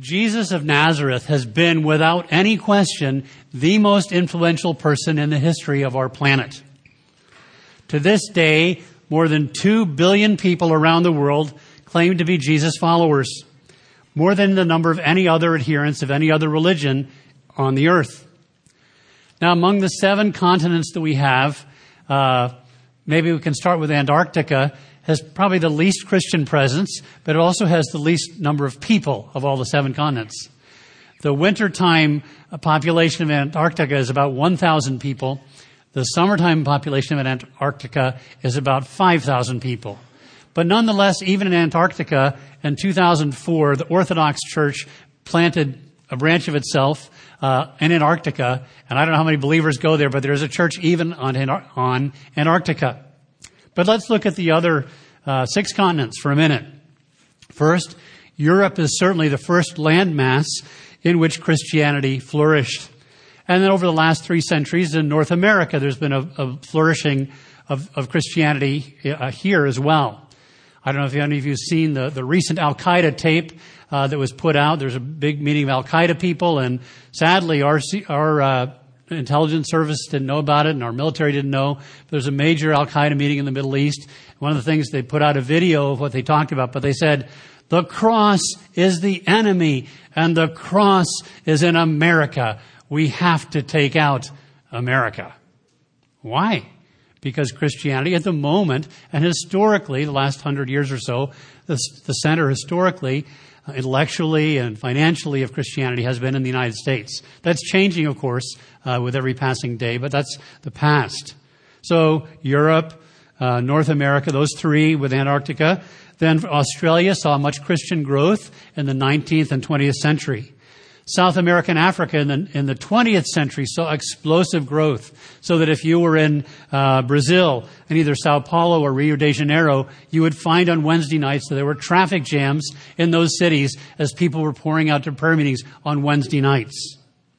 Jesus of Nazareth has been, without any question, the most influential person in the history of our planet. To this day, more than 2 billion people around the world claim to be Jesus followers, more than the number of any other adherents of any other religion on the earth. Now, among the 7 continents that we have, maybe we can start with Antarctica, has probably the least Christian presence, but it also has the least number of people of all the 7 continents. The wintertime population of Antarctica is about 1,000 people. The summertime population of Antarctica is about 5,000 people. But nonetheless, even in Antarctica, in 2004, the Orthodox Church planted a branch of itself in Antarctica, and I don't know how many believers go there, but there's a church even on Antarctica. But let's look at the other 6 continents for a minute. First, Europe is certainly the first landmass in which Christianity flourished. And then over the last 3 centuries in North America, there's been a flourishing of Christianity here as well. I don't know if any of you have seen the recent Al-Qaeda tape that was put out. There's a big meeting of Al-Qaeda people, and sadly our intelligence service didn't know about it, and our military didn't know. There's a major Al-Qaeda meeting in the Middle East. One of the things, they put out a video of what they talked about, but they said, the cross is the enemy, and the cross is in America. We have to take out America. Why? Because Christianity at the moment, and historically, the last 100 years or so, the center historically, intellectually and financially of Christianity has been in the United States. That's changing, of course, with every passing day, but that's the past. So Europe, North America, those 3 with Antarctica. Then Australia saw much Christian growth in the 19th and 20th century. South America and Africa in the 20th century saw explosive growth, so that if you were in Brazil, in either Sao Paulo or Rio de Janeiro, you would find on Wednesday nights that there were traffic jams in those cities as people were pouring out to prayer meetings on Wednesday nights.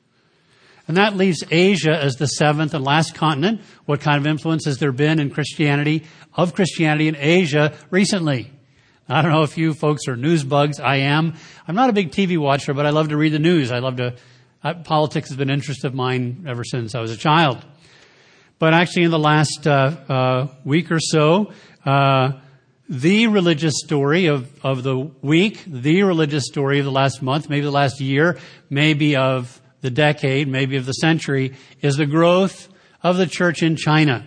And that leaves Asia as the 7th and last continent. What kind of influence has there been in Christianity in Asia recently? I don't know if you folks are news bugs. I am. I'm not a big TV watcher, but I love to read the news. Politics has been an interest of mine ever since I was a child. But actually in the last week or so, the religious story of the week, the religious story of the last month, maybe the last year, maybe of the decade, maybe of the century, is the growth of the church in China.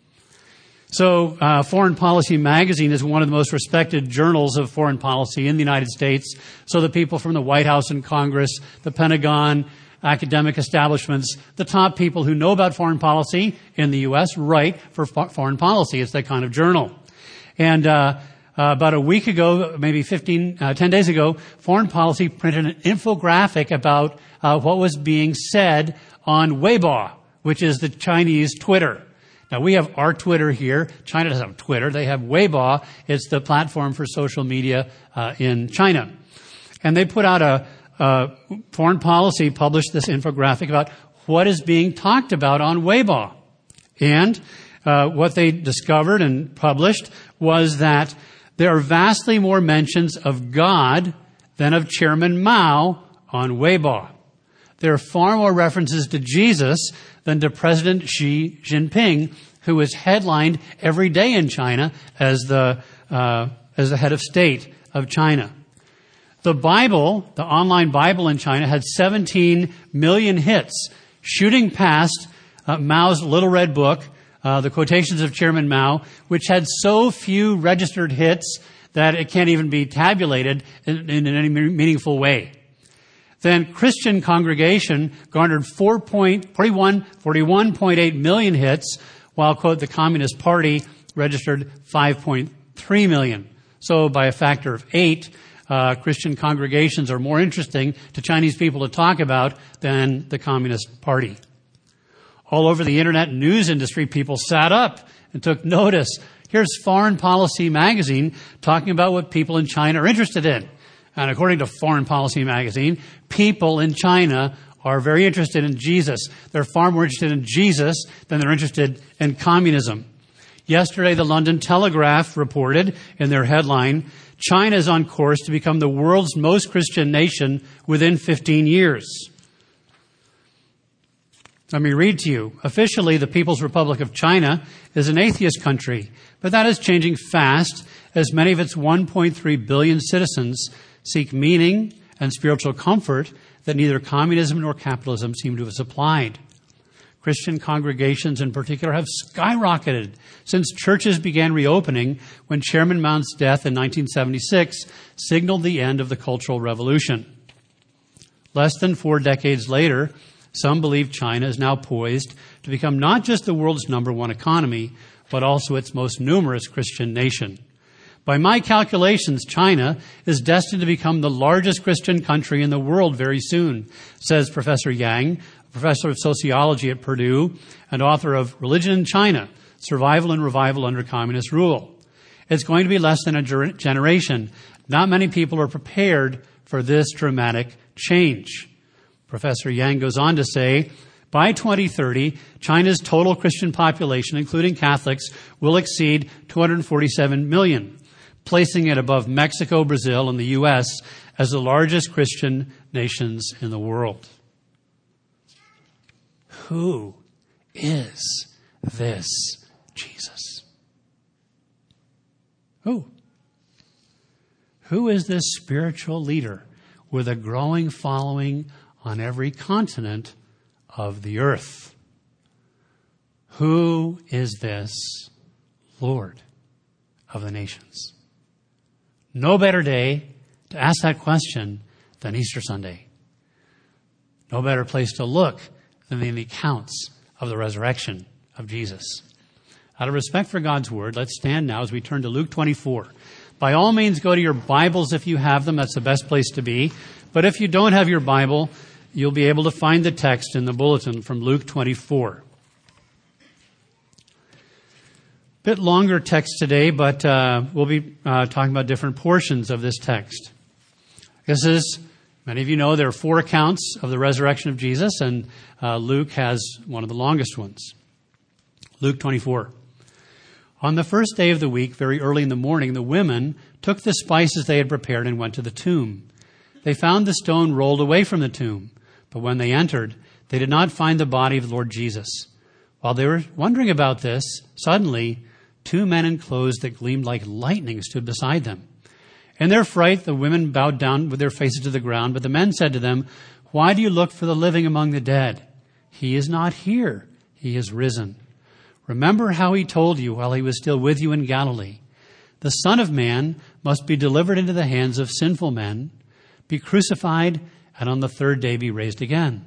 So Foreign Policy Magazine is one of the most respected journals of foreign policy in the United States. So the people from the White House and Congress, the Pentagon, academic establishments, the top people who know about foreign policy in the U.S. write for foreign policy. It's that kind of journal. And about a week ago, maybe 10 days ago, Foreign Policy printed an infographic about what was being said on Weibo, which is the Chinese Twitter. Now, we have our Twitter here. China doesn't have Twitter. They have Weibo. It's the platform for social media in China. And they put out Foreign Policy published this infographic about what is being talked about on Weibo. And what they discovered and published was that there are vastly more mentions of God than of Chairman Mao on Weibo. There are far more references to Jesus than to President Xi Jinping, who is headlined every day in China as the head of state of China. The Bible, the online Bible in China, had 17 million hits, shooting past Mao's Little Red Book, the quotations of Chairman Mao, which had so few registered hits that it can't even be tabulated in any meaningful way. Then Christian Congregation garnered 41.8 million hits, while, quote, the Communist Party registered 5.3 million. So by a factor of 8, Christian congregations are more interesting to Chinese people to talk about than the Communist Party. All over the internet news industry, people sat up and took notice. Here's Foreign Policy Magazine talking about what people in China are interested in. And according to Foreign Policy Magazine, people in China are very interested in Jesus. They're far more interested in Jesus than they're interested in communism. Yesterday, the London Telegraph reported in their headline, China is on course to become the world's most Christian nation within 15 years. Let me read to you. Officially, the People's Republic of China is an atheist country, but that is changing fast as many of its 1.3 billion citizens seek meaning and spiritual comfort that neither communism nor capitalism seem to have supplied. Christian congregations in particular have skyrocketed since churches began reopening when Chairman Mao's death in 1976 signaled the end of the Cultural Revolution. Less than 4 decades later, some believe China is now poised to become not just the world's #1 economy, but also its most numerous Christian nation. By my calculations, China is destined to become the largest Christian country in the world very soon, says Professor Yang, professor of sociology at Purdue and author of Religion in China, Survival and Revival Under Communist Rule. It's going to be less than a generation. Not many people are prepared for this dramatic change. Professor Yang goes on to say, by 2030, China's total Christian population, including Catholics, will exceed 247 million, placing it above Mexico, Brazil, and the U.S. as the largest Christian nations in the world. Who is this Jesus? Who? Who is this spiritual leader with a growing following on every continent of the earth? Who is this Lord of the nations? No better day to ask that question than Easter Sunday. No better place to look than the accounts of the resurrection of Jesus. Out of respect for God's Word, let's stand now as we turn to Luke 24. By all means, go to your Bibles if you have them. That's the best place to be. But if you don't have your Bible, you'll be able to find the text in the bulletin from Luke 24. Bit longer text today, but we'll be talking about different portions of this text. This is, many of you know, there are 4 accounts of the resurrection of Jesus, and Luke has one of the longest ones. Luke 24. On the first day of the week, very early in the morning, the women took the spices they had prepared and went to the tomb. They found the stone rolled away from the tomb, but when they entered, they did not find the body of the Lord Jesus. While they were wondering about this, suddenly 2 men in clothes that gleamed like lightning stood beside them. In their fright, the women bowed down with their faces to the ground, but the men said to them, "Why do you look for the living among the dead? He is not here. He is risen. Remember how he told you while he was still with you in Galilee. The Son of Man must be delivered into the hands of sinful men, be crucified, and on the 3rd day be raised again."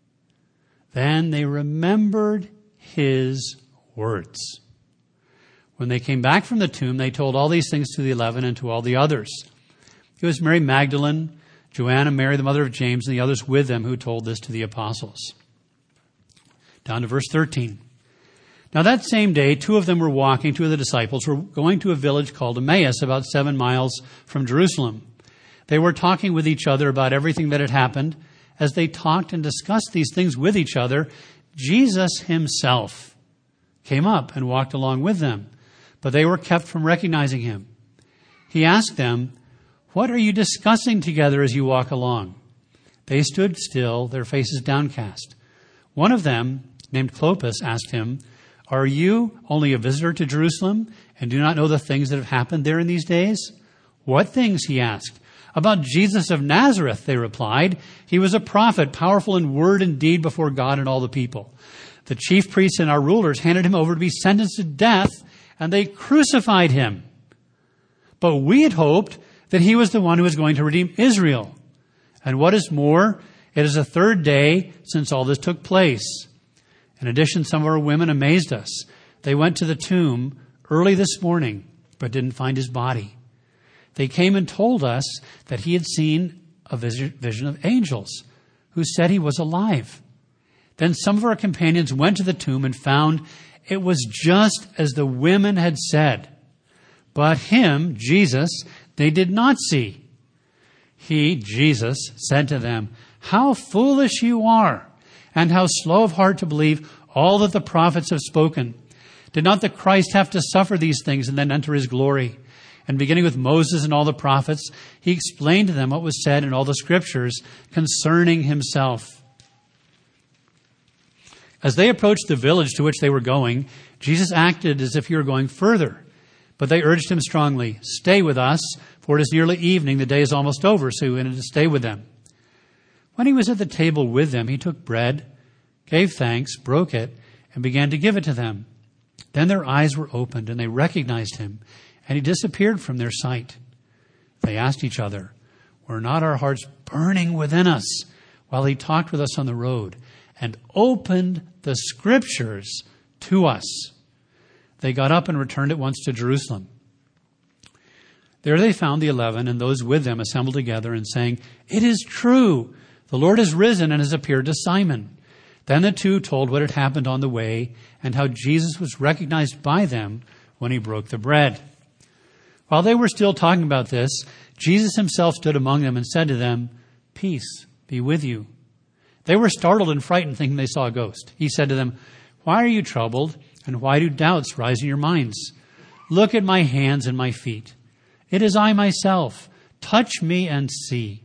Then they remembered his words. When they came back from the tomb, they told all these things to the 11 and to all the others. It was Mary Magdalene, Joanna, Mary, the mother of James, and the others with them who told this to the apostles. Down to verse 13. Now that same day, 2 of them were walking, 2 of the disciples were going to a village called Emmaus, about 7 miles from Jerusalem. They were talking with each other about everything that had happened. As they talked and discussed these things with each other, Jesus himself came up and walked along with them, but they were kept from recognizing him. He asked them, "What are you discussing together as you walk along?" They stood still, their faces downcast. One of them, named Clopas, asked him, "Are you only a visitor to Jerusalem and do not know the things that have happened there in these days?" "What things?" he asked. "About Jesus of Nazareth," they replied. "He was a prophet, powerful in word and deed before God and all the people. The chief priests and our rulers handed him over to be sentenced to death, and they crucified him. But we had hoped that he was the one who was going to redeem Israel. And what is more, it is the 3rd day since all this took place." In addition, some of our women amazed us. They went to the tomb early this morning, but didn't find his body. They came and told us that he had seen a vision of angels who said he was alive. Then some of our companions went to the tomb and found it was just as the women had said. But him, Jesus, they did not see. He, Jesus, said to them, "How foolish you are, and how slow of heart to believe all that the prophets have spoken. Did not the Christ have to suffer these things and then enter his glory?" And beginning with Moses and all the prophets, he explained to them what was said in all the scriptures concerning himself. As they approached the village to which they were going, Jesus acted as if he were going further. But they urged him strongly, "Stay with us, for it is nearly evening, the day is almost over," so he wanted to stay with them. When he was at the table with them, he took bread, gave thanks, broke it, and began to give it to them. Then their eyes were opened, and they recognized him, and he disappeared from their sight. They asked each other, "Were not our hearts burning within us while he talked with us on the road and opened the scriptures to us?" They got up and returned at once to Jerusalem. There they found the 11 and those with them assembled together and saying, "It is true, the Lord has risen and has appeared to Simon." Then the two told what had happened on the way and how Jesus was recognized by them when he broke the bread. While they were still talking about this, Jesus himself stood among them and said to them, "Peace be with you." They were startled and frightened, thinking they saw a ghost. He said to them, "Why are you troubled, and why do doubts rise in your minds? Look at my hands and my feet. It is I myself. Touch me and see.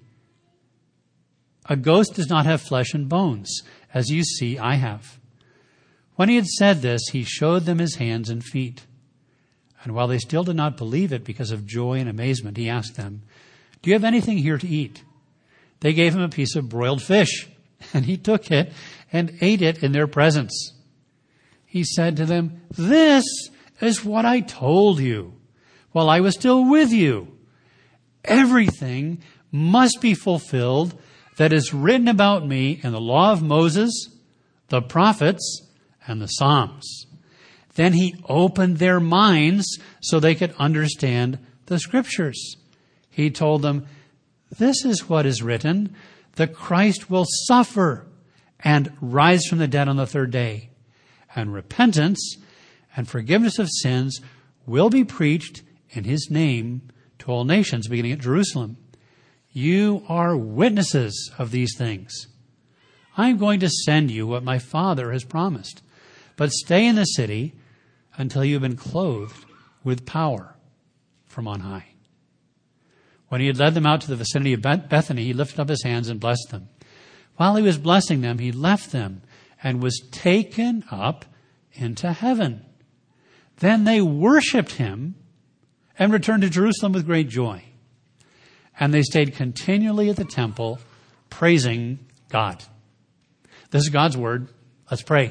A ghost does not have flesh and bones, as you see I have." When he had said this, he showed them his hands and feet. And while they still did not believe it because of joy and amazement, he asked them, "Do you have anything here to eat?" They gave him a piece of broiled fish, and he took it and ate it in their presence. He said to them, "This is what I told you while I was still with you. Everything must be fulfilled that is written about me in the law of Moses, the prophets, and the Psalms." Then he opened their minds so they could understand the scriptures. He told them, "This is what is written, the Christ will suffer and rise from the dead on the third day. And repentance and forgiveness of sins will be preached in his name to all nations, beginning at Jerusalem. You are witnesses of these things. I am going to send you what my Father has promised, but stay in the city until you have been clothed with power from on high." When he had led them out to the vicinity of Bethany, he lifted up his hands and blessed them. While he was blessing them, he left them and was taken up into heaven. Then they worshipped him and returned to Jerusalem with great joy. And they stayed continually at the temple, praising God. This is God's word. Let's pray.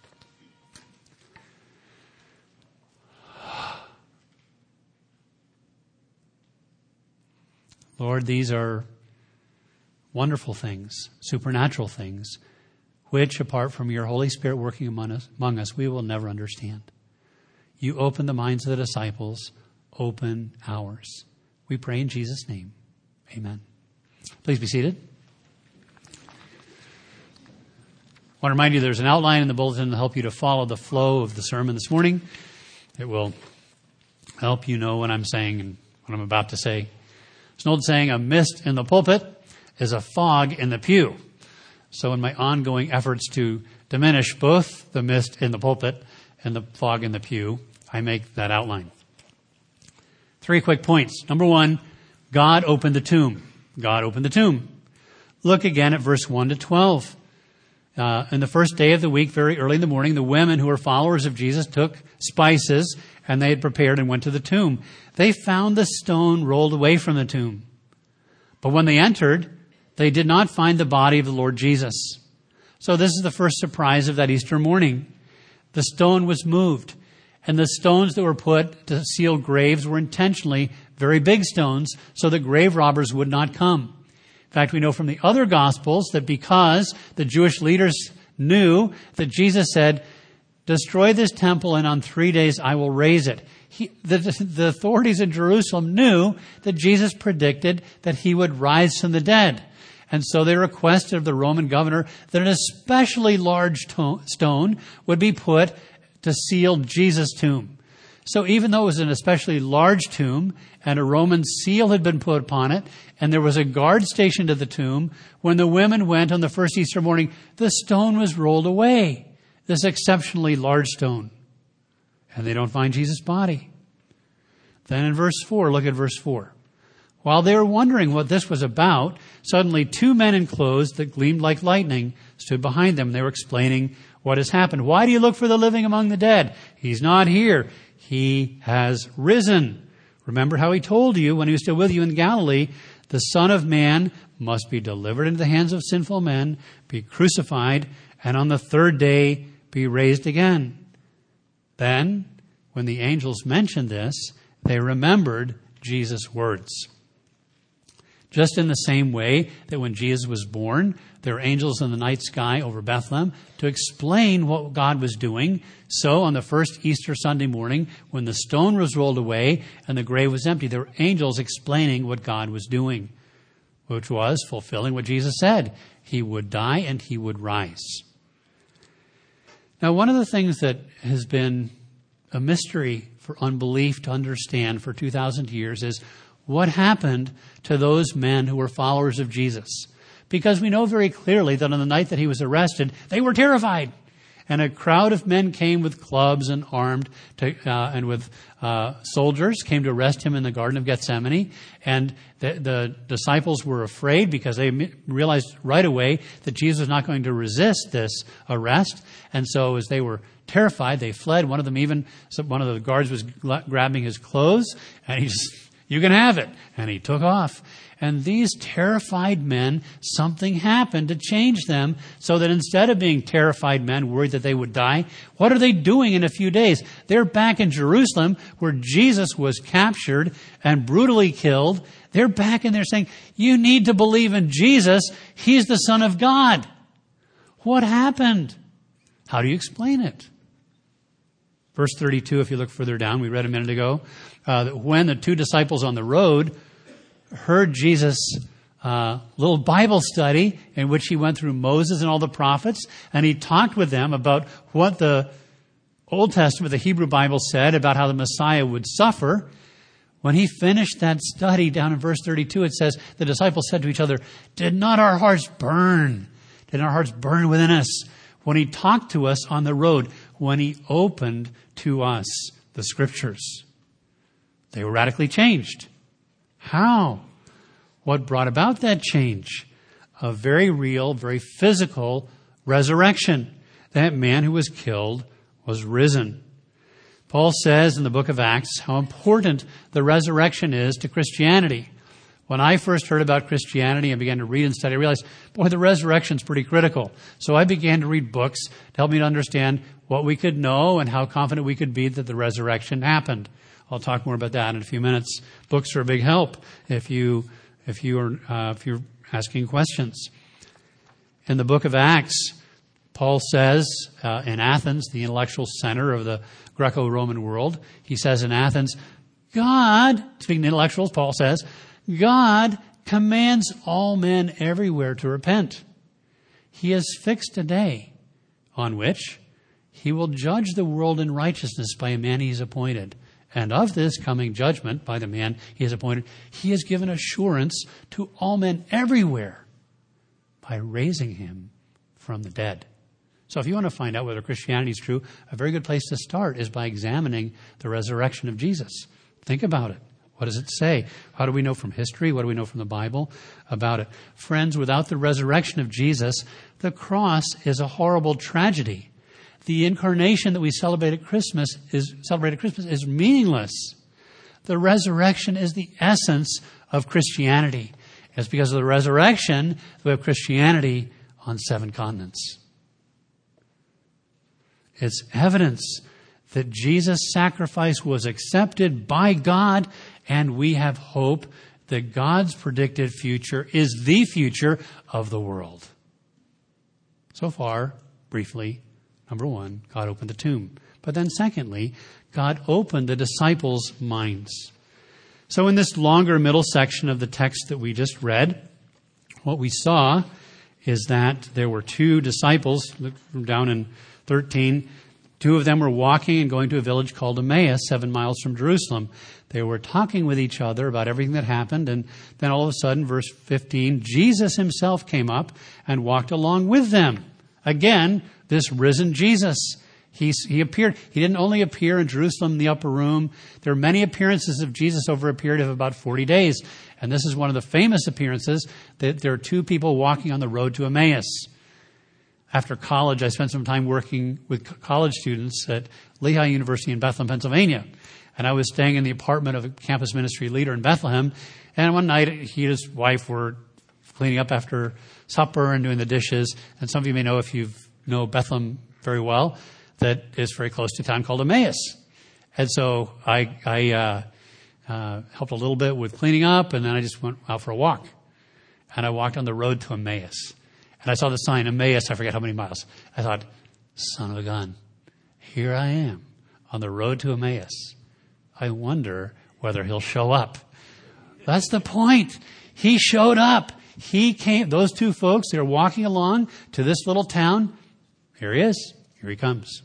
Lord, these are wonderful things, supernatural things, which, apart from your Holy Spirit working among us, we will never understand. You open the minds of the disciples, open ours. We pray in Jesus' name. Amen. Please be seated. I want to remind you there's an outline in the bulletin to help you to follow the flow of the sermon this morning. It will help you know what I'm saying and what I'm about to say. There's an old saying, a mist in the pulpit is a fog in the pew. So in my ongoing efforts to diminish both the mist in the pulpit and the fog in the pew, I make that outline. 3 quick points. Number 1, God opened the tomb. God opened the tomb. Look again at verse 1 to 12. In the first day of the week, very early in the morning, the women who were followers of Jesus took spices and they had prepared and went to the tomb. They found the stone rolled away from the tomb. But when they entered, they did not find the body of the Lord Jesus. So this is the first surprise of that Easter morning. The stone was moved, and the stones that were put to seal graves were intentionally very big stones so that grave robbers would not come. In fact, we know from the other Gospels that because the Jewish leaders knew that Jesus said, "Destroy this temple and on 3 days I will raise it." The authorities in Jerusalem knew that Jesus predicted that he would rise from the dead. And so they requested of the Roman governor that an especially large stone would be put to seal Jesus' tomb. So even though it was an especially large tomb and a Roman seal had been put upon it, and there was a guard stationed at the tomb, when the women went on the first Easter morning, the stone was rolled away, this exceptionally large stone. And they don't find Jesus' body. Then in verse 4, look at verse 4. While they were wondering what this was about, suddenly 2 men in clothes that gleamed like lightning stood behind them. They were explaining what has happened. Why do you look for the living among the dead? He's not here. He has risen. Remember how he told you when he was still with you in Galilee, the Son of Man must be delivered into the hands of sinful men, be crucified, and on the 3rd day be raised again. Then, when the angels mentioned this, they remembered Jesus' words. Just in the same way that when Jesus was born, there were angels in the night sky over Bethlehem to explain what God was doing. So on the first Easter Sunday morning, when the stone was rolled away and the grave was empty, there were angels explaining what God was doing, which was fulfilling what Jesus said. He would die and he would rise. Now, one of the things that has been a mystery for unbelief to understand for 2,000 years is what happened to those men who were followers of Jesus. Because we know very clearly that on the night that he was arrested, they were terrified. And a crowd of men came with clubs and armed and with soldiers came to arrest him in the Garden of Gethsemane. And the disciples were afraid because they realized right away that Jesus was not going to resist this arrest. And so as they were terrified, they fled. One of the guards was grabbing his clothes, and he just, you can have it. And he took off. And these terrified men, something happened to change them so that instead of being terrified men worried that they would die, what are they doing in a few days? They're back in Jerusalem where Jesus was captured and brutally killed. They're back and they're saying, you need to believe in Jesus. He's the Son of God. What happened? How do you explain it? Verse 32, if you look further down, we read a minute ago, that when the 2 disciples on the road heard Jesus' little Bible study in which he went through Moses and all the prophets, and he talked with them about what the Old Testament, the Hebrew Bible said about how the Messiah would suffer. When he finished that study down in verse 32, it says, the disciples said to each other, did not our hearts burn? Did our hearts burn within us when he talked to us on the road, when he opened to us the Scriptures? They were radically changed. How? What brought about that change? A very real, very physical resurrection. That man who was killed was risen. Paul says in the book of Acts how important the resurrection is to Christianity. When I first heard about Christianity and began to read and study, I realized, boy, the resurrection's pretty critical. So I began to read books to help me to understand what we could know and how confident we could be that the resurrection happened. I'll talk more about that in a few minutes. Books are a big help if you're asking questions. In the book of Acts, Paul says in Athens, the intellectual center of the Greco-Roman world, he says in Athens, God, speaking to intellectuals, Paul says, God commands all men everywhere to repent. He has fixed a day on which he will judge the world in righteousness by a man he has appointed. And of this coming judgment by the man he has appointed, he has given assurance to all men everywhere by raising him from the dead. So if you want to find out whether Christianity is true, a very good place to start is by examining the resurrection of Jesus. Think about it. What does it say? How do we know from history? What do we know from the Bible about it? Friends, without the resurrection of Jesus, the cross is a horrible tragedy. The incarnation that we celebrate at Christmas is meaningless. The resurrection is the essence of Christianity. It's because of the resurrection that we have Christianity on 7 continents. It's evidence that Jesus' sacrifice was accepted by God, and we have hope that God's predicted future is the future of the world. So far, briefly, number 1, God opened the tomb. But then secondly, God opened the disciples' minds. So in this longer middle section of the text that we just read, what we saw is that there were 2 disciples, down in 13, 2 of them were walking and going to a village called Emmaus, 7 miles from Jerusalem. They were talking with each other about everything that happened, and then all of a sudden, verse 15, Jesus himself came up and walked along with them. Again, this risen Jesus. He appeared. He didn't only appear in Jerusalem in the upper room. There are many appearances of Jesus over a period of about 40 days. And this is one of the famous appearances, that there are two people walking on the road to Emmaus. After college, I spent some time working with college students at Lehigh University in Bethlehem, Pennsylvania. And I was staying in the apartment of a campus ministry leader in Bethlehem. And one night, he and his wife were cleaning up after supper and doing the dishes. And some of you may know, if you know Bethlehem very well, that is very close to a town called Emmaus. And so I helped a little bit with cleaning up, and then I just went out for a walk. And I walked on the road to Emmaus. And I saw the sign, Emmaus, I forget how many miles. I thought, son of a gun, here I am on the road to Emmaus. I wonder whether he'll show up. That's the point. He showed up. He came. Those two folks, they're walking along to this little town. Here he is. Here he comes.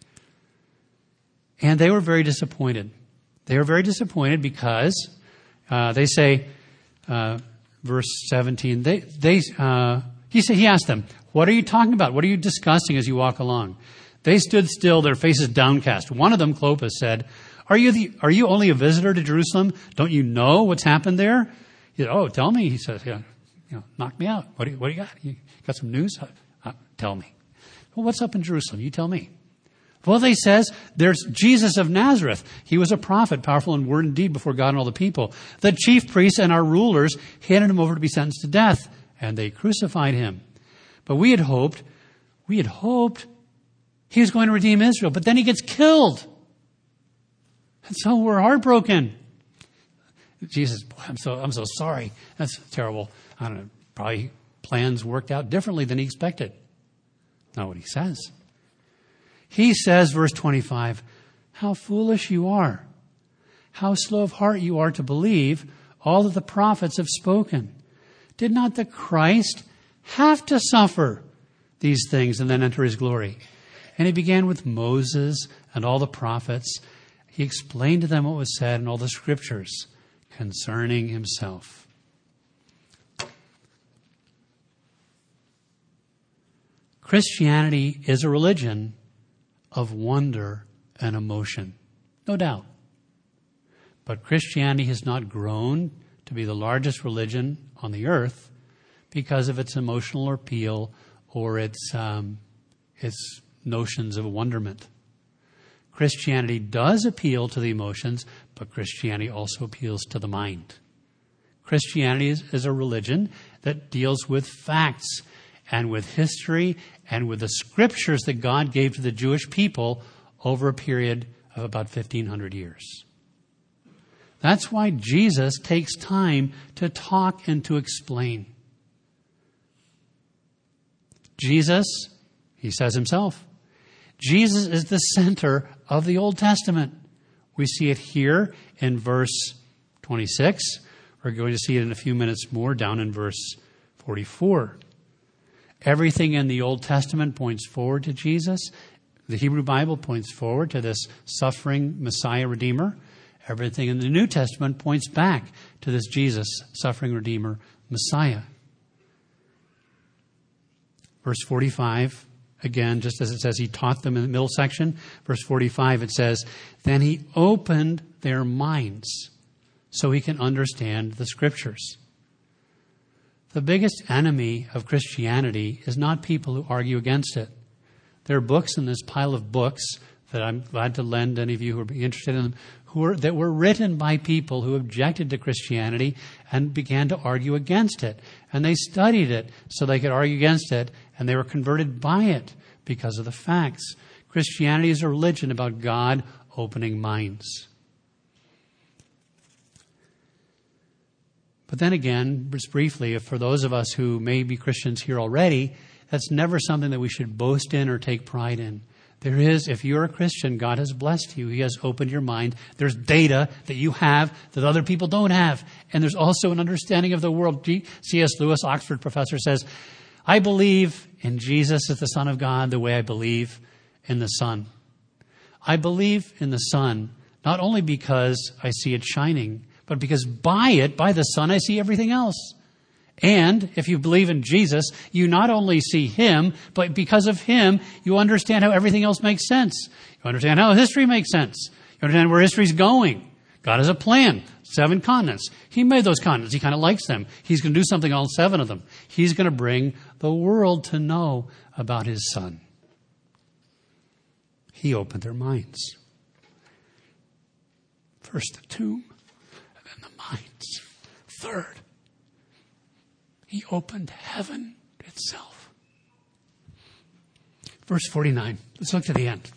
And they were very disappointed. They were very disappointed because they say, verse 17, he asked them, what are you talking about? What are you discussing as you walk along? They stood still, their faces downcast. One of them, Clopas, said, Are you only a visitor to Jerusalem? Don't you know what's happened there? He said, oh, tell me. He says, knock me out. What do you got? You got some news? Tell me. Well, what's up in Jerusalem? You tell me. Well, they says, there's Jesus of Nazareth. He was a prophet, powerful in word and deed before God and all the people. The chief priests and our rulers handed him over to be sentenced to death, and they crucified him. But we had hoped he was going to redeem Israel, but then he gets killed. And so we're heartbroken. Jesus, boy, I'm so sorry. That's terrible. I don't know, probably plans worked out differently than he expected. Not what he says. He says, verse 25, how foolish you are. How slow of heart you are to believe all that the prophets have spoken. Did not the Christ have to suffer these things and then enter his glory? And he began with Moses and all the prophets. He explained to them what was said in all the scriptures concerning himself. Christianity is a religion of wonder and emotion, no doubt. But Christianity has not grown to be the largest religion on the earth because of its emotional appeal or its notions of wonderment. Christianity does appeal to the emotions, but Christianity also appeals to the mind. Christianity is a religion that deals with facts and with history and with the scriptures that God gave to the Jewish people over a period of about 1,500 years. That's why Jesus takes time to talk and to explain. Jesus, he says himself, Jesus is the center of the Old Testament. We see it here in verse 26. We're going to see it in a few minutes more down in verse 44. Everything in the Old Testament points forward to Jesus. The Hebrew Bible points forward to this suffering Messiah Redeemer. Everything in the New Testament points back to this Jesus, suffering Redeemer, Messiah. Verse 45, again, just as it says, he taught them in the middle section. Verse 45, it says, then he opened their minds so he can understand the scriptures. The biggest enemy of Christianity is not people who argue against it. There are books in this pile of books that I'm glad to lend any of you who are interested in them, that were written by people who objected to Christianity and began to argue against it. And they studied it so they could argue against it, and they were converted by it because of the facts. Christianity is a religion about God opening minds. But then again, just briefly, for those of us who may be Christians here already, that's never something that we should boast in or take pride in. There is, if you're a Christian, God has blessed you. He has opened your mind. There's data that you have that other people don't have. And there's also an understanding of the world. C.S. Lewis, Oxford professor, says, I believe in Jesus as the Son of God the way I believe in the sun. I believe in the sun not only because I see it shining, but because by the sun, I see everything else. And if you believe in Jesus, you not only see him, but because of him, you understand how everything else makes sense. You understand how history makes sense. You understand where history's going. God has a plan. 7 continents. He made those continents. He kind of likes them. He's going to do something on 7 of them. He's going to bring the world to know about his Son. He opened their minds. First the tomb, and then the minds. Third, he opened heaven itself. Verse 49. Let's look to the end.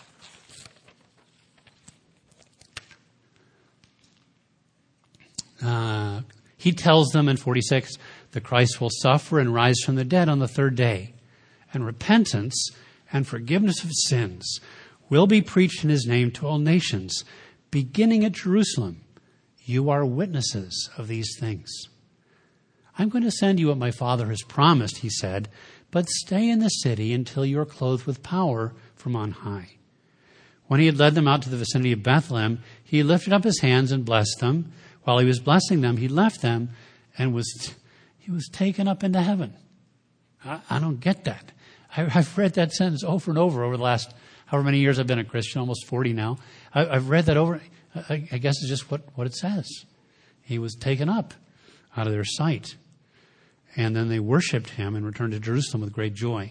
He tells them in 46, the Christ will suffer and rise from the dead on the 3rd day, and repentance and forgiveness of sins will be preached in his name to all nations, beginning at Jerusalem. You are witnesses of these things. I'm going to send you what my Father has promised, he said, but stay in the city until you are clothed with power from on high. When he had led them out to the vicinity of Bethlehem, he lifted up his hands and blessed them. While he was blessing them, he left them and he was taken up into heaven. I don't get that. I've read that sentence over and over the last however many years I've been a Christian, almost 40 now. I've read that over. I guess it's just what it says. He was taken up out of their sight. And then they worshiped him and returned to Jerusalem with great joy.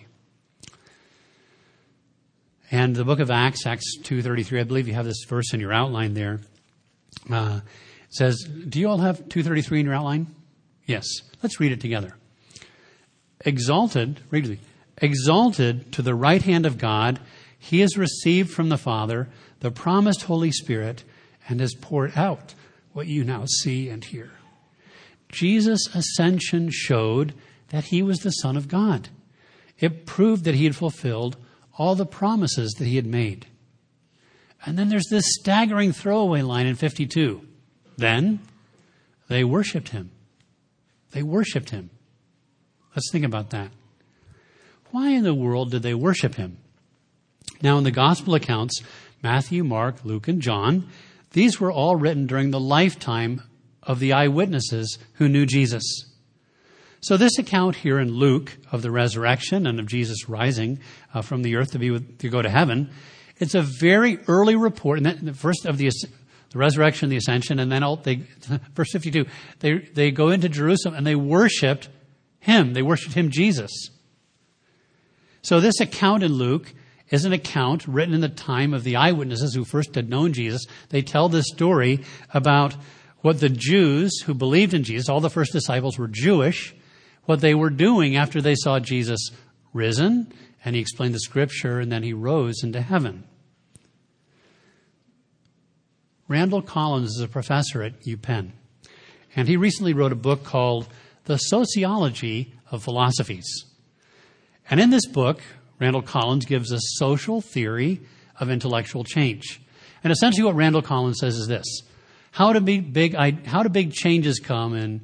And the book of Acts, Acts 2:33, I believe you have this verse in your outline there. It says, do you all have 2:33 in your outline? Yes. Let's read it together. Exalted, read with me. Exalted to the right hand of God, he has received from the Father the promised Holy Spirit and has poured out what you now see and hear. Jesus' ascension showed that he was the Son of God. It proved that he had fulfilled all the promises that he had made. And then there's this staggering throwaway line in 52. Then they worshiped him. They worshiped him. Let's think about that. Why in the world did they worship him? Now, in the gospel accounts, Matthew, Mark, Luke, and John, these were all written during the lifetime of the eyewitnesses who knew Jesus. So this account here in Luke of the resurrection and of Jesus rising from the earth to go to heaven, it's a very early report. And the first of the resurrection, the ascension, and then verse 52, they go into Jerusalem and they worshiped him. They worshiped him, Jesus. So this account in Luke is an account written in the time of the eyewitnesses who first had known Jesus. They tell this story about what the Jews who believed in Jesus, all the first disciples were Jewish, what they were doing after they saw Jesus risen, and he explained the scripture, and then he rose into heaven. Randall Collins is a professor at UPenn, and he recently wrote a book called The Sociology of Philosophies. And in this book, Randall Collins gives a social theory of intellectual change. And essentially what Randall Collins says is this: how do big changes come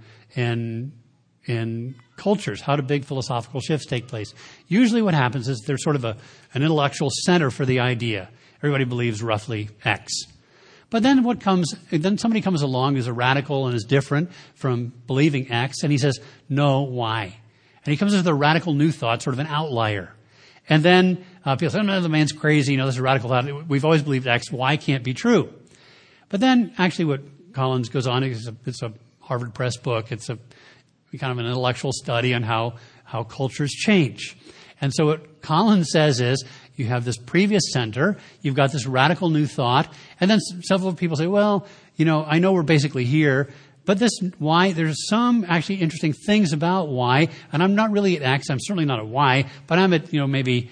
in cultures? How do big philosophical shifts take place? Usually what happens is there's sort of an intellectual center for the idea. Everybody believes roughly X. But then then somebody comes along who's a radical and is different from believing X, and he says, no, Y. And he comes up with a radical new thought, sort of an outlier. And then people say, oh, no, the man's crazy. This is a radical thought. We've always believed X. Y can't be true. But then actually what Collins goes on, it's a Harvard Press book. It's a kind of an intellectual study on how cultures change. And so what Collins says is, you have this previous center, you've got this radical new thought, and then several people say, well, I know we're basically here, but this Y, there's some actually interesting things about Y, and I'm not really at X, I'm certainly not at Y, but I'm at, maybe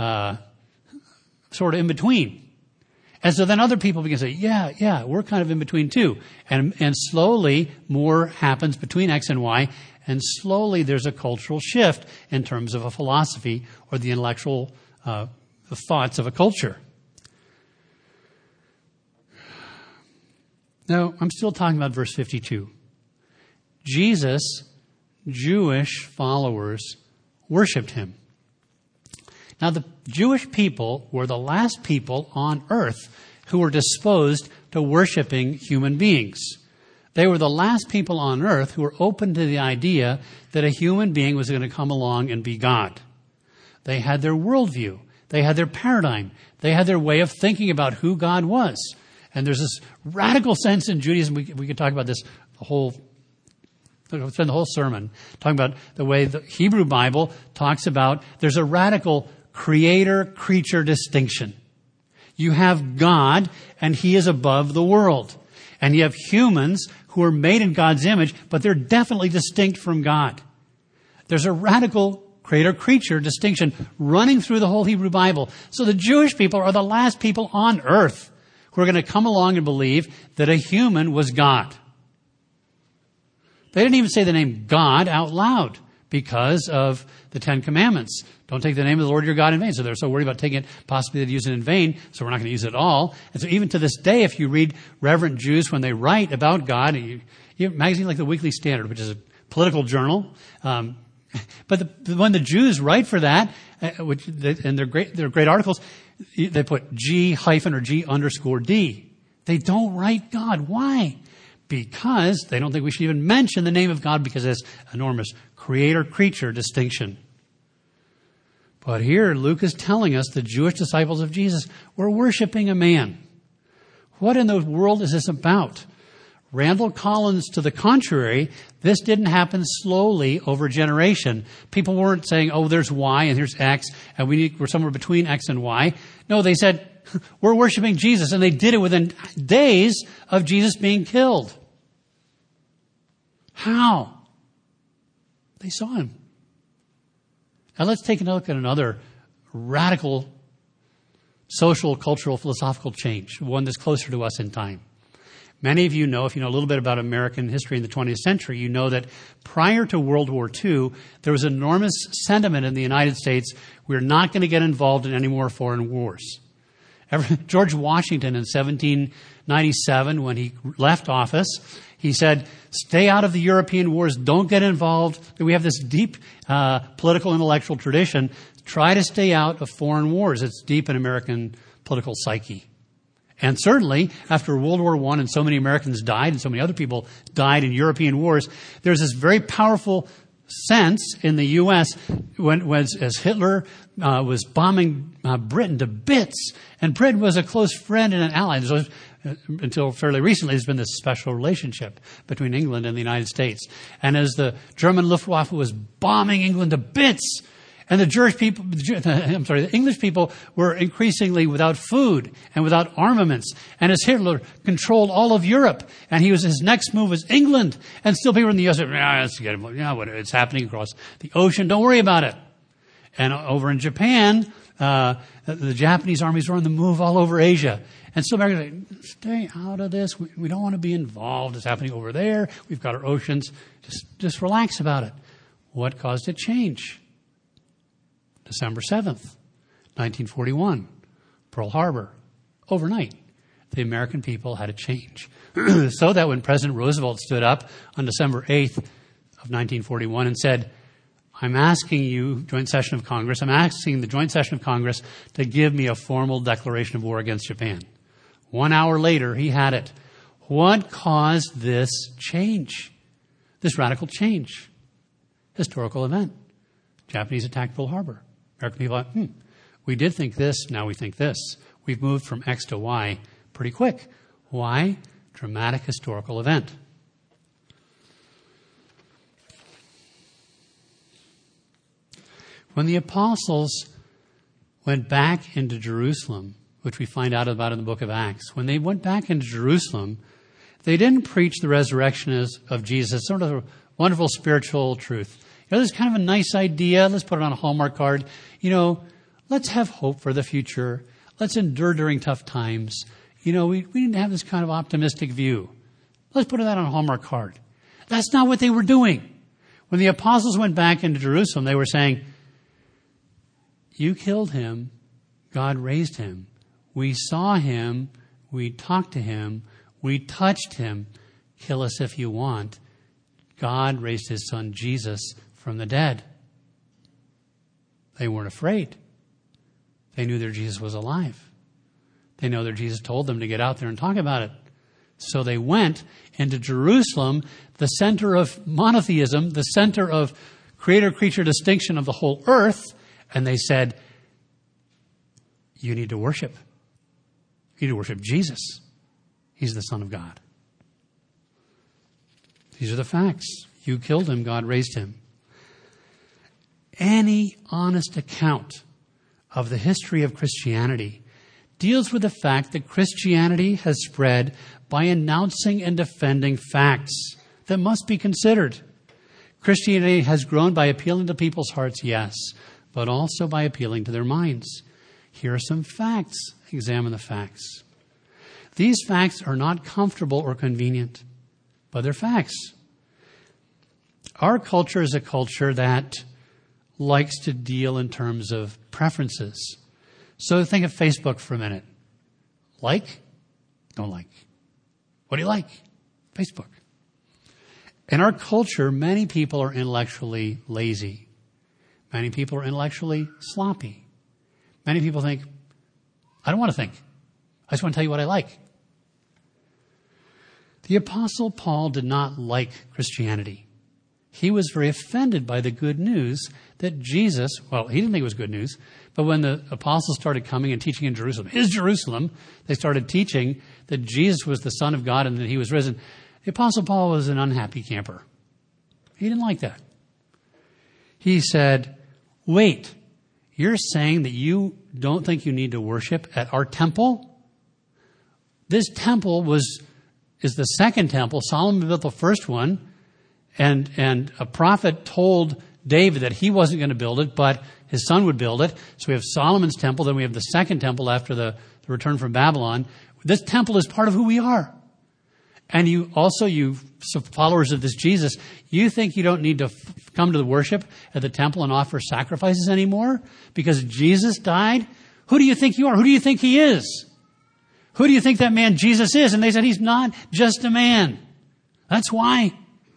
sort of in between. And so then other people begin to say, yeah, we're kind of in between too. And slowly more happens between X and Y, and slowly there's a cultural shift in terms of a philosophy or the intellectual the thoughts of a culture. Now, I'm still talking about verse 52. Jesus' Jewish followers worshipped him. Now, the Jewish people were the last people on earth who were disposed to worshiping human beings. They were the last people on earth who were open to the idea that a human being was going to come along and be God. They had their worldview. They had their paradigm. They had their way of thinking about who God was. And there's this radical sense in Judaism. We could talk about this spend the whole sermon talking about the way the Hebrew Bible talks about there's a radical creator-creature distinction. You have God, and He is above the world. And you have humans who are made in God's image, but they're definitely distinct from God. There's a radical creator-creature distinction running through the whole Hebrew Bible. So the Jewish people are the last people on earth who are going to come along and believe that a human was God. They didn't even say the name God out loud because of the Ten Commandments. Don't take the name of the Lord your God in vain. So they're so worried about taking it, possibly they'd use it in vain, so we're not going to use it at all. And so even to this day, if you read Reverend Jews when they write about God, you have a magazine like the Weekly Standard, which is a political journal, but when the Jews write for that, and they're great articles, they put G-or G_D. They don't write God. Why? Because they don't think we should even mention the name of God because it's enormous creator-creature distinction. But here Luke is telling us the Jewish disciples of Jesus were worshiping a man. What in the world is this about? Randall Collins, to the contrary, this didn't happen slowly over a generation. People weren't saying, oh, there's Y and here's X, and we're somewhere between X and Y. No, they said, we're worshiping Jesus, and they did it within days of Jesus being killed. How? They saw him. Now let's take a look at another radical social, cultural, philosophical change, one that's closer to us in time. Many of you know, if you know a little bit about American history in the 20th century, you know that prior to World War II, there was enormous sentiment in the United States, we're not going to get involved in any more foreign wars. George Washington in 1797, when he left office, he said, stay out of the European wars, don't get involved. We have this deep political intellectual tradition. Try to stay out of foreign wars. It's deep in American political psyche. And certainly, after World War I and so many Americans died and so many other people died in European wars, there's this very powerful sense in the U.S. as Hitler was bombing Britain to bits, and Britain was a close friend and an ally. So, until fairly recently, there's been this special relationship between England and the United States. And as the German Luftwaffe was bombing England to bits, and the English people were increasingly without food and without armaments. And as Hitler controlled all of Europe, and his next move was England, and still people in the U.S. said, it's happening across the ocean, don't worry about it. And over in Japan, the Japanese armies were on the move all over Asia. And so Americans say, stay out of this. We don't want to be involved. It's happening over there. We've got our oceans. Just relax about it. What caused a change? December 7th, 1941, Pearl Harbor. Overnight, the American people had a change. So that when President Roosevelt stood up on December 8th of 1941 and said, I'm asking the Joint Session of Congress to give me a formal declaration of war against Japan. 1 hour later, he had it. What caused this change? This radical change? Historical event. Japanese attacked Pearl Harbor. American people thought, we did think this, now we think this. We've moved from X to Y pretty quick. Why? Dramatic historical event. When the apostles went back into Jerusalem, which we find out about in the book of Acts, when they went back into Jerusalem, they didn't preach the resurrection of Jesus, sort of a wonderful spiritual truth. This is kind of a nice idea. Let's put it on a Hallmark card. Let's have hope for the future. Let's endure during tough times. We didn't have this kind of optimistic view. Let's put that on a Hallmark card. That's not what they were doing. When the apostles went back into Jerusalem, they were saying, you killed him. God raised him. We saw him. We talked to him. We touched him. Kill us if you want. God raised his son Jesus from the dead. They weren't afraid. They knew their Jesus was alive. They know their Jesus told them to get out there and talk about it. So they went into Jerusalem, the center of monotheism, the center of creator-creature distinction of the whole earth, and they said, you need to worship. You need to worship Jesus. He's the Son of God. These are the facts. You killed him, God raised him. Any honest account of the history of Christianity deals with the fact that Christianity has spread by announcing and defending facts that must be considered. Christianity has grown by appealing to people's hearts, yes, but also by appealing to their minds. Here are some facts. Examine the facts. These facts are not comfortable or convenient, but they're facts. Our culture is a culture that likes to deal in terms of preferences. So think of Facebook for a minute. Like? Don't like. What do you like? Facebook. In our culture, many people are intellectually lazy. Many people are intellectually sloppy. Many people think, I don't want to think. I just want to tell you what I like. The Apostle Paul did not like Christianity. He was very offended by the good news that Jesus, well, he didn't think it was good news, but when the apostles started coming and teaching in Jerusalem, his Jerusalem, they started teaching that Jesus was the Son of God and that he was risen. The Apostle Paul was an unhappy camper. He didn't like that. He said, wait, you're saying that you don't think you need to worship at our temple? This temple is the second temple. Solomon built the first one. And a prophet told David that he wasn't going to build it, but his son would build it. So we have Solomon's temple, then we have the second temple after the return from Babylon. This temple is part of who we are. And you followers of this Jesus, you think you don't need to come to the worship at the temple and offer sacrifices anymore because Jesus died? Who do you think you are? Who do you think he is? Who do you think that man Jesus is? And they said, he's not just a man. That's why.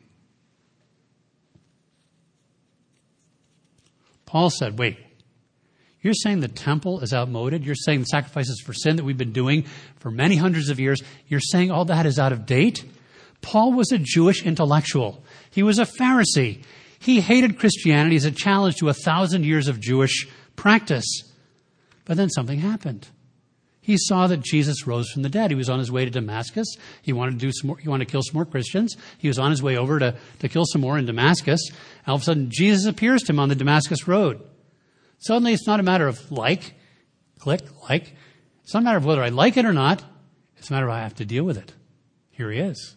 Paul said, wait, you're saying the temple is outmoded? You're saying the sacrifices for sin that we've been doing for many hundreds of years, you're saying all that is out of date? Paul was a Jewish intellectual. He was a Pharisee. He hated Christianity as a challenge to 1,000 years of Jewish practice. But then something happened. He saw that Jesus rose from the dead. He was on his way to Damascus. He wanted to do some more. He wanted to kill some more Christians. He was on his way over to kill some more in Damascus. All of a sudden, Jesus appears to him on the Damascus road. Suddenly, it's not a matter of like. It's not a matter of whether I like it or not. It's a matter of I have to deal with it. Here he is.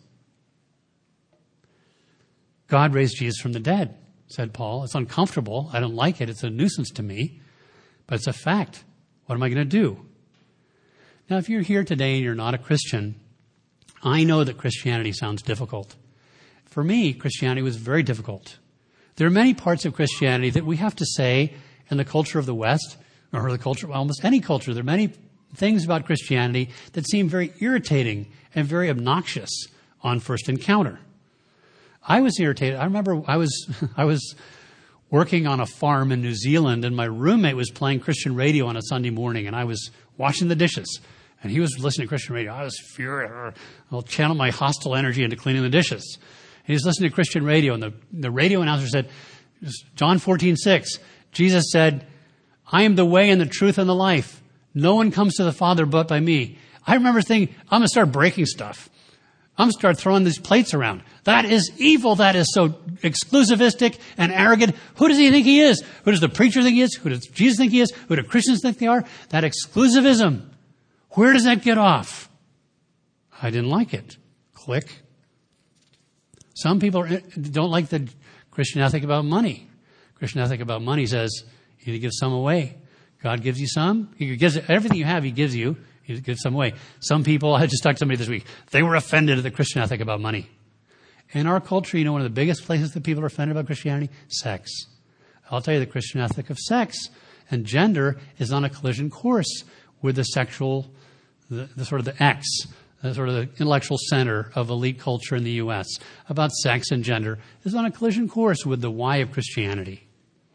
God raised Jesus from the dead, said Paul. It's uncomfortable. I don't like it. It's a nuisance to me. But it's a fact. What am I going to do? Now, if you're here today and you're not a Christian, I know that Christianity sounds difficult. For me, Christianity was very difficult. There are many parts of Christianity that we have to say in the culture of the West, or the culture of almost any culture. There are many things about Christianity that seem very irritating and very obnoxious on first encounter. I was irritated. I remember I was working on a farm in New Zealand, and my roommate was playing Christian radio on a Sunday morning, and I was washing the dishes. And he was listening to Christian radio. I was furious. I'll channel my hostile energy into cleaning the dishes. And he was listening to Christian radio, and the radio announcer said, John 14:6, Jesus said, I am the way and the truth and the life. No one comes to the Father but by me. I remember thinking, I'm going to start breaking stuff. I'm going to start throwing these plates around. That is evil. That is so exclusivistic and arrogant. Who does he think he is? Who does the preacher think he is? Who does Jesus think he is? Who do Christians think they are? That exclusivism. Where does that get off? I didn't like it. Click. Some people don't like the Christian ethic about money. Christian ethic about money says you need to give some away. God gives you some. He gives everything you have, he gives you. You give some away. Some people, I just talked to somebody this week, they were offended at the Christian ethic about money. In our culture, you know, one of the biggest places that people are offended about Christianity? Sex. I'll tell you, the Christian ethic of sex and gender is on a collision course with the sexual, the sort of the X, the sort of the intellectual center of elite culture in the U.S. about sex and gender is on a collision course with the Y of Christianity.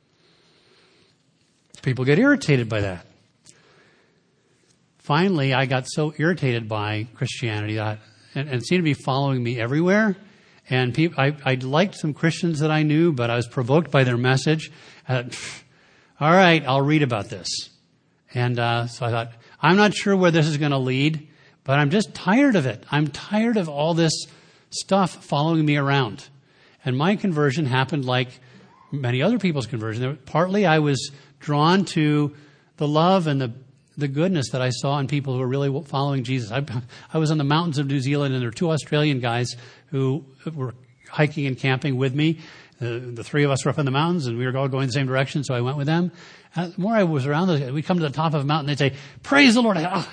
People get irritated by that. Finally, I got so irritated by Christianity that and seemed to be following me everywhere. And I liked some Christians that I knew, but I was provoked by their message. All right, I'll read about this. And so I thought, I'm not sure where this is going to lead, but I'm just tired of it. I'm tired of all this stuff following me around. And my conversion happened like many other people's conversion. Partly I was drawn to the love and the goodness that I saw in people who were really following Jesus. I was in the mountains of New Zealand, and there were 2 Australian guys who were hiking and camping with me. The 3 of us were up in the mountains, and we were all going the same direction, so I went with them. The more I was around, we'd come to the top of a mountain, they'd say, "Praise the Lord."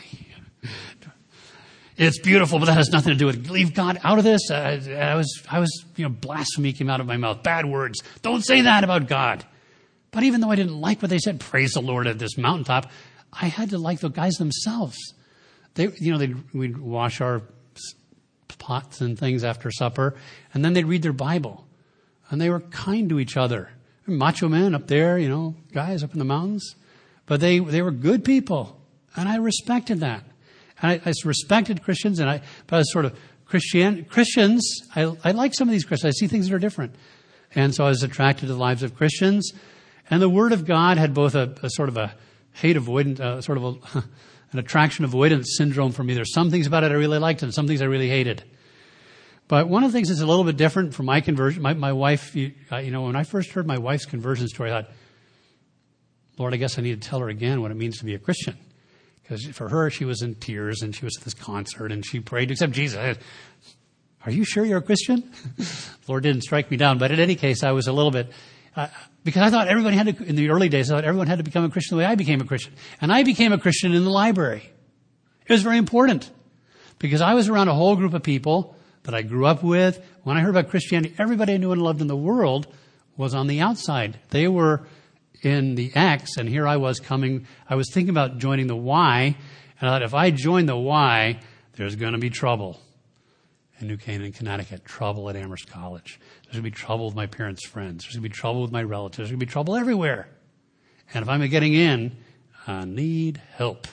It's beautiful, but that has nothing to do with, leave God out of this. I was, blasphemy came out of my mouth. Bad words. Don't say that about God. But even though I didn't like what they said, praise the Lord, at this mountaintop, I had to like the guys themselves. We'd wash our pots and things after supper, and then they'd read their Bible. And they were kind to each other. Macho men up there, guys up in the mountains. But they were good people. And I respected that. And I respected Christians, but I was sort of Christians. I like some of these Christians. I see things that are different. And so I was attracted to the lives of Christians. And the Word of God had both a sort of a hate avoidant, an attraction avoidance syndrome for me. There's some things about it I really liked and some things I really hated. But one of the things that's a little bit different from my conversion, my wife, when I first heard my wife's conversion story, I thought, Lord, I guess I need to tell her again what it means to be a Christian. Because for her, she was in tears, and she was at this concert, and she prayed to accept Jesus. Are you sure you're a Christian? The Lord didn't strike me down. But in any case, I was a little bit, because I thought everybody had to, in the early days, I thought everyone had to become a Christian the way I became a Christian. And I became a Christian in the library. It was very important, because I was around a whole group of people that I grew up with. When I heard about Christianity, everybody I knew and loved in the world was on the outside. They were in the X, and here I was thinking about joining the Y, and I thought, if I join the Y, there's going to be trouble in New Canaan, Connecticut, trouble at Amherst College. There's going to be trouble with my parents' friends. There's going to be trouble with my relatives. There's going to be trouble everywhere. And if I'm getting in, I need help.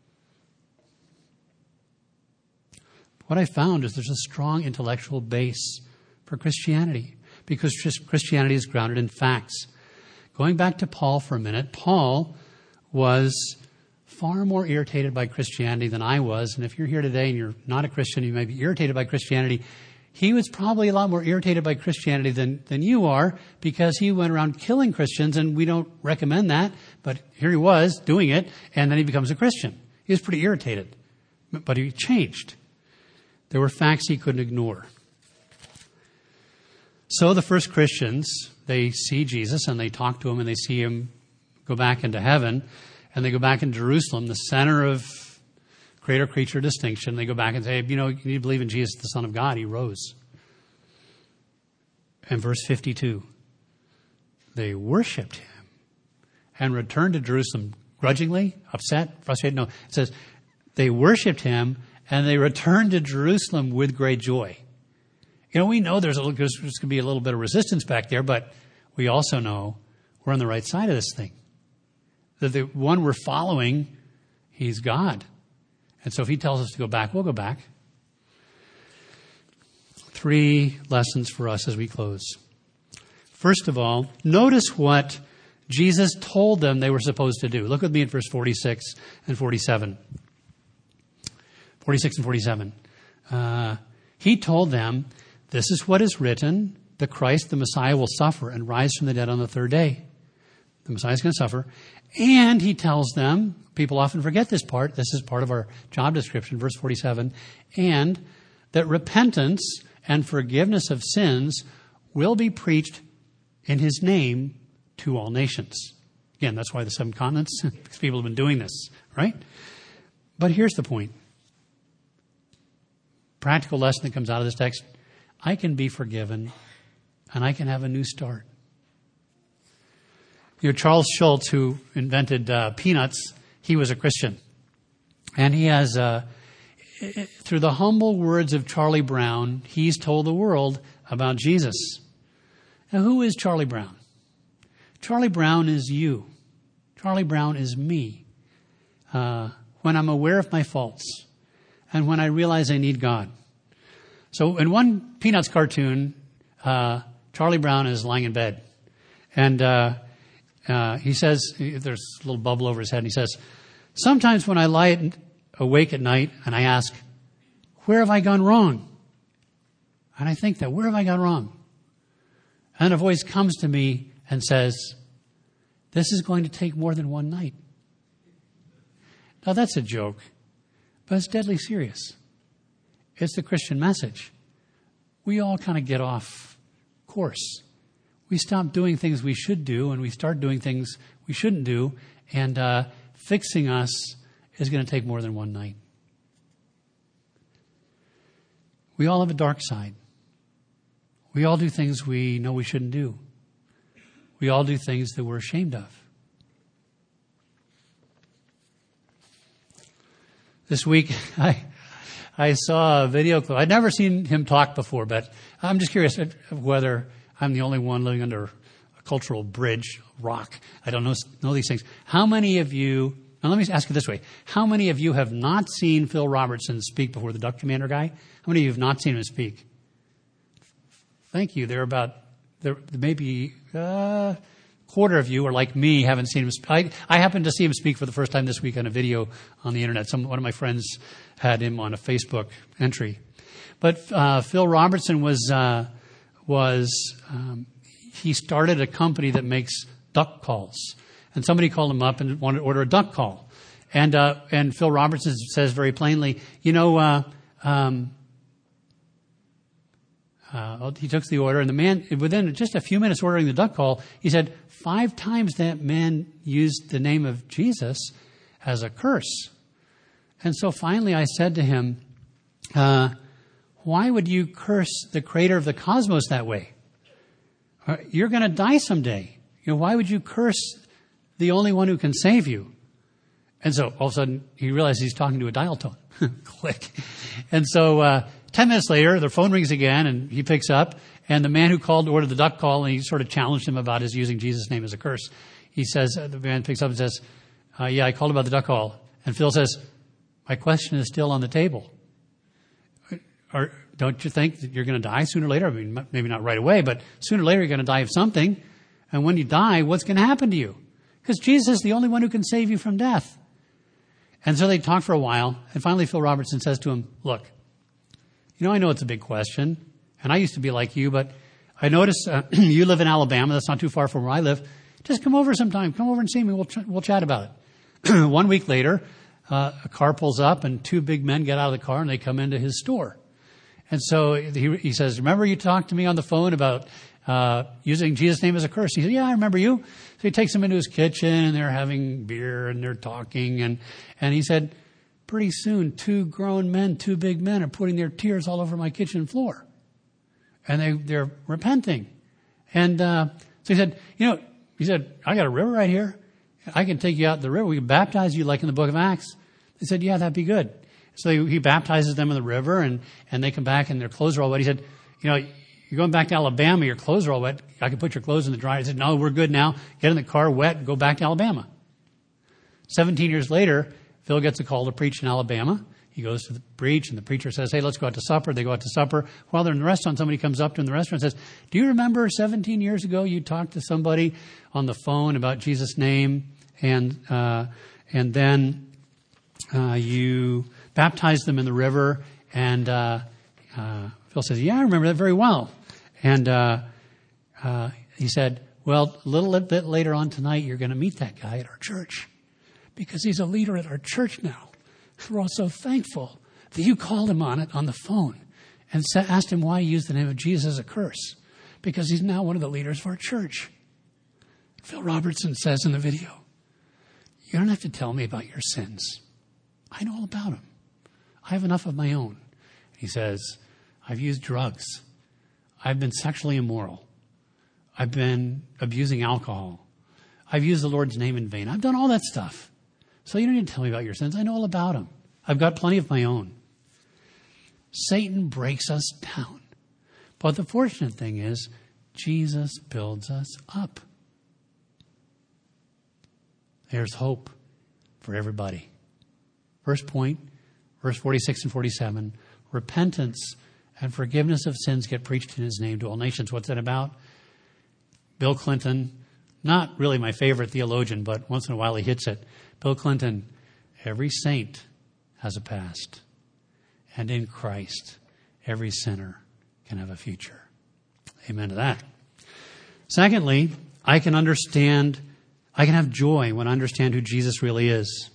What I found is there's a strong intellectual base for Christianity, because Christianity is grounded in facts. Going back to Paul for a minute, Paul was far more irritated by Christianity than I was. And if you're here today and you're not a Christian, you may be irritated by Christianity. He was probably a lot more irritated by Christianity than you are, because he went around killing Christians, and we don't recommend that. But here he was doing it, and then he becomes a Christian. He was pretty irritated, but he changed. There were facts he couldn't ignore. So the first Christians, they see Jesus and they talk to him, and they see him go back into heaven, and they go back in Jerusalem, the center of creator-creature distinction. They go back and say, you need to believe in Jesus, the Son of God. He rose. And verse 52, they worshipped him and returned to Jerusalem grudgingly, upset, frustrated. No, it says they worshipped him and they returned to Jerusalem with great joy. We know there's going to be a little bit of resistance back there, but we also know we're on the right side of this thing. That the one we're following, he's God. And so if he tells us to go back, we'll go back. 3 lessons for us as we close. First of all, notice what Jesus told them they were supposed to do. Look with me at verse 46 and 47. 46 and 47. He told them, this is what is written, the Christ, the Messiah, will suffer and rise from the dead on the 3rd day. The Messiah is going to suffer. And he tells them, people often forget this part, this is part of our job description, verse 47, and that repentance and forgiveness of sins will be preached in his name to all nations. Again, that's why the 7 continents, because people have been doing this, right? But here's the point. Practical lesson that comes out of this text. I can be forgiven, and I can have a new start. Charles Schultz, who invented peanuts, he was a Christian. And he has, through the humble words of Charlie Brown, he's told the world about Jesus. Now, who is Charlie Brown? Charlie Brown is you. Charlie Brown is me. When I'm aware of my faults, and when I realize I need God, So in one Peanuts cartoon, Charlie Brown is lying in bed. And he says, there's a little bubble over his head, and he says, sometimes when I lie awake at night and I ask, where have I gone wrong? And I think that, where have I gone wrong? And a voice comes to me and says, this is going to take more than one night. Now that's a joke, but it's deadly serious. It's the Christian message. We all kind of get off course. We stop doing things we should do, and we start doing things we shouldn't do, and fixing us is going to take more than one night. We all have a dark side. We all do things we know we shouldn't do. We all do things that we're ashamed of. This week, I saw a video clip. I'd never seen him talk before, but I'm just curious whether I'm the only one living under a cultural bridge, rock. I don't know these things. How many of you, now let me ask it this way. How many of you have not seen Phil Robertson speak before, the Duck Commander guy? How many of you have not seen him speak? Thank you. There maybe quarter of you are like me, haven't seen him speak. I happened to see him speak for the first time this week on a video on the internet. One of my friends had him on a Facebook entry. But Phil Robertson he started a company that makes duck calls. And somebody called him up and wanted to order a duck call. And Phil Robertson says very plainly, he took the order, and the man, within just a few minutes ordering the duck call, he said 5 times that man used the name of Jesus as a curse. And so finally I said to him, why would you curse the creator of the cosmos that way? You're going to die someday. Why would you curse the only one who can save you? And so all of a sudden he realizes he's talking to a dial tone. Click. And so 10 minutes later, the phone rings again, and he picks up, and the man who called to order the duck call, and he sort of challenged him about his using Jesus' name as a curse. He says, the man picks up and says, I called about the duck call. And Phil says, my question is still on the table. Don't you think that you're going to die sooner or later? I mean, maybe not right away, but sooner or later you're going to die of something. And when you die, what's going to happen to you? Because Jesus is the only one who can save you from death. And so they talk for a while, and finally Phil Robertson says to him, look, I know it's a big question, and I used to be like you, but I notice you live in Alabama. That's not too far from where I live. Just come over sometime. Come over and see me. We'll chat about it. 1 week later, a car pulls up, and 2 big men get out of the car, and they come into his store. And so he says, remember you talked to me on the phone about using Jesus' name as a curse? He said, yeah, I remember you. So he takes them into his kitchen, and they're having beer, and they're talking. And he said, pretty soon, 2 grown men, 2 big men are putting their tears all over my kitchen floor. And they're repenting. And so he said, I got a river right here. I can take you out to the river. We can baptize you like in the book of Acts. They said, yeah, that'd be good. So he baptizes them in the river, and they come back, and their clothes are all wet. He said, you're going back to Alabama. Your clothes are all wet. I can put your clothes in the dryer. He said, no, we're good now. Get in the car, wet, and go back to Alabama. 17 years later, Phil gets a call to preach in Alabama. He goes to the preach, and the preacher says, hey, let's go out to supper. They go out to supper. While they're in the restaurant, somebody comes up to him in the restaurant and says, do you remember 17 years ago you talked to somebody on the phone about Jesus' name, and then you baptized them in the river? And Phil says, yeah, I remember that very well. And he said, well, a little bit later on tonight, you're going to meet that guy at our church, because he's a leader at our church now. We're all so thankful that you called him on it on the phone and asked him why he used the name of Jesus as a curse, because he's now one of the leaders of our church. Phil Robertson says in the video, you don't have to tell me about your sins. I know all about them. I have enough of my own. He says, I've used drugs. I've been sexually immoral. I've been abusing alcohol. I've used the Lord's name in vain. I've done all that stuff. So you don't need to tell me about your sins. I know all about them. I've got plenty of my own. Satan breaks us down. But the fortunate thing is, Jesus builds us up. There's hope for everybody. First point, verse 46 and 47, repentance and forgiveness of sins get preached in his name to all nations. What's that about? Bill Clinton, not really my favorite theologian, but once in a while he hits it. Bill Clinton, every saint has a past. And in Christ, every sinner can have a future. Amen to that. Secondly, I can have joy when I understand who Jesus really is.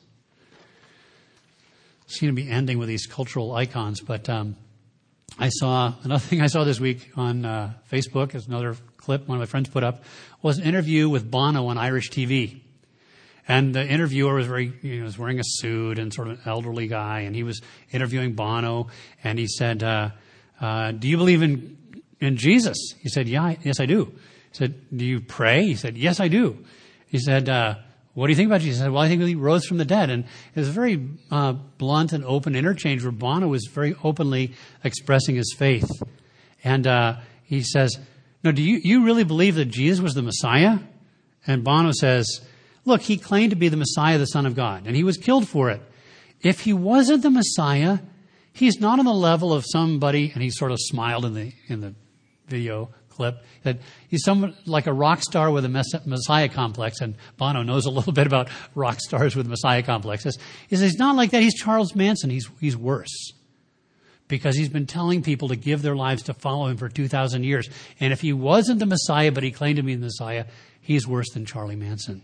I seem to be ending with these cultural icons, but another thing I saw this week on Facebook, is another clip one of my friends put up, was an interview with Bono on Irish TV. And the interviewer was was wearing a suit and sort of an elderly guy, and he was interviewing Bono, and he said, do you believe in Jesus? He said, yes, I do. He said, do you pray? He said, yes, I do. He said, what do you think about Jesus? He said, well, I think he rose from the dead. And it was a very blunt and open interchange where Bono was very openly expressing his faith. And he says, no, do you really believe that Jesus was the Messiah? And Bono says, look, he claimed to be the Messiah, the Son of God, and he was killed for it. If he wasn't the Messiah, he's not on the level of somebody, and he sort of smiled in the video clip, that he's someone like a rock star with a Messiah complex, and Bono knows a little bit about rock stars with Messiah complexes. He says he's not like that. He's Charles Manson. He's worse, because he's been telling people to give their lives to follow him for 2,000 years. And if he wasn't the Messiah, but he claimed to be the Messiah, he's worse than Charlie Manson.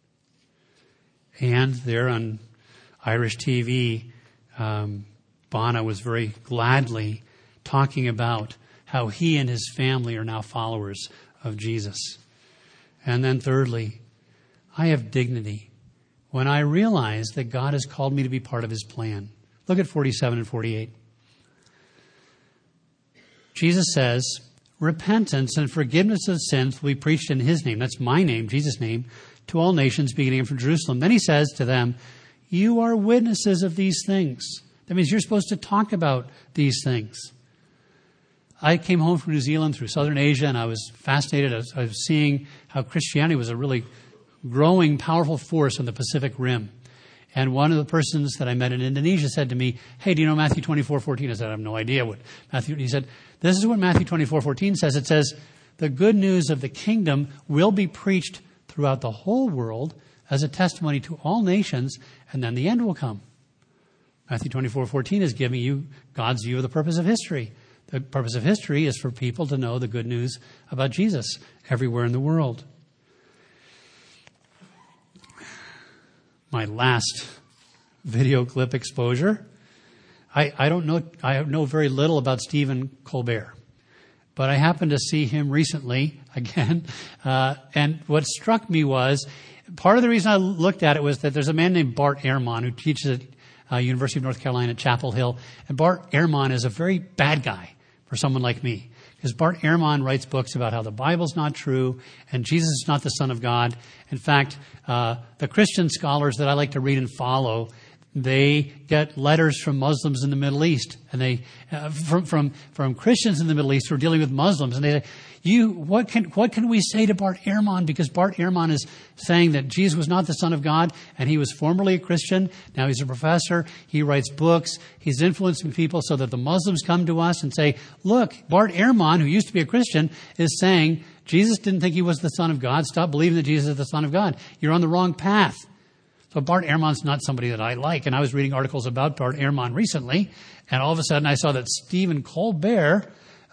And there on Irish TV, Bono was very gladly talking about how he and his family are now followers of Jesus. And then thirdly, I have dignity when I realize that God has called me to be part of his plan. Look at 47 and 48. Jesus says, repentance and forgiveness of sins will be preached in his name. That's my name, Jesus' name, to all nations, beginning from Jerusalem. Then he says to them, you are witnesses of these things. That means you're supposed to talk about these things. I came home from New Zealand through Southern Asia, and I was fascinated. I was seeing how Christianity was a really growing, powerful force on the Pacific Rim. And one of the persons that I met in Indonesia said to me, hey, do you know Matthew 24:14? I said, I have no idea what Matthew... He said, this is what Matthew 24:14 says. It says, the good news of the kingdom will be preached throughout the whole world as a testimony to all nations, and then the end will come. Matthew 24:14 is giving you God's view of the purpose of history. The purpose of history is for people to know the good news about Jesus everywhere in the world. My last video clip exposure. I know very little about Stephen Colbert, but I happened to see him recently again. And what struck me was, part of the reason I looked at it was that there's a man named Bart Ehrman who teaches at University of North Carolina at Chapel Hill. And Bart Ehrman is a very bad guy for someone like me, because Bart Ehrman writes books about how the Bible's not true and Jesus is not the Son of God. In fact, the Christian scholars that I like to read and follow, they get letters from Muslims in the Middle East, and they from Christians in the Middle East who are dealing with Muslims, and they say, what can we say to Bart Ehrman? Because Bart Ehrman is saying that Jesus was not the Son of God, and he was formerly a Christian. Now he's a professor. He writes books. He's influencing people so that the Muslims come to us and say, look, Bart Ehrman, who used to be a Christian, is saying Jesus didn't think he was the Son of God. Stop believing that Jesus is the Son of God. You're on the wrong path. So Bart Ehrman's not somebody that I like. And I was reading articles about Bart Ehrman recently, and all of a sudden I saw that Stephen Colbert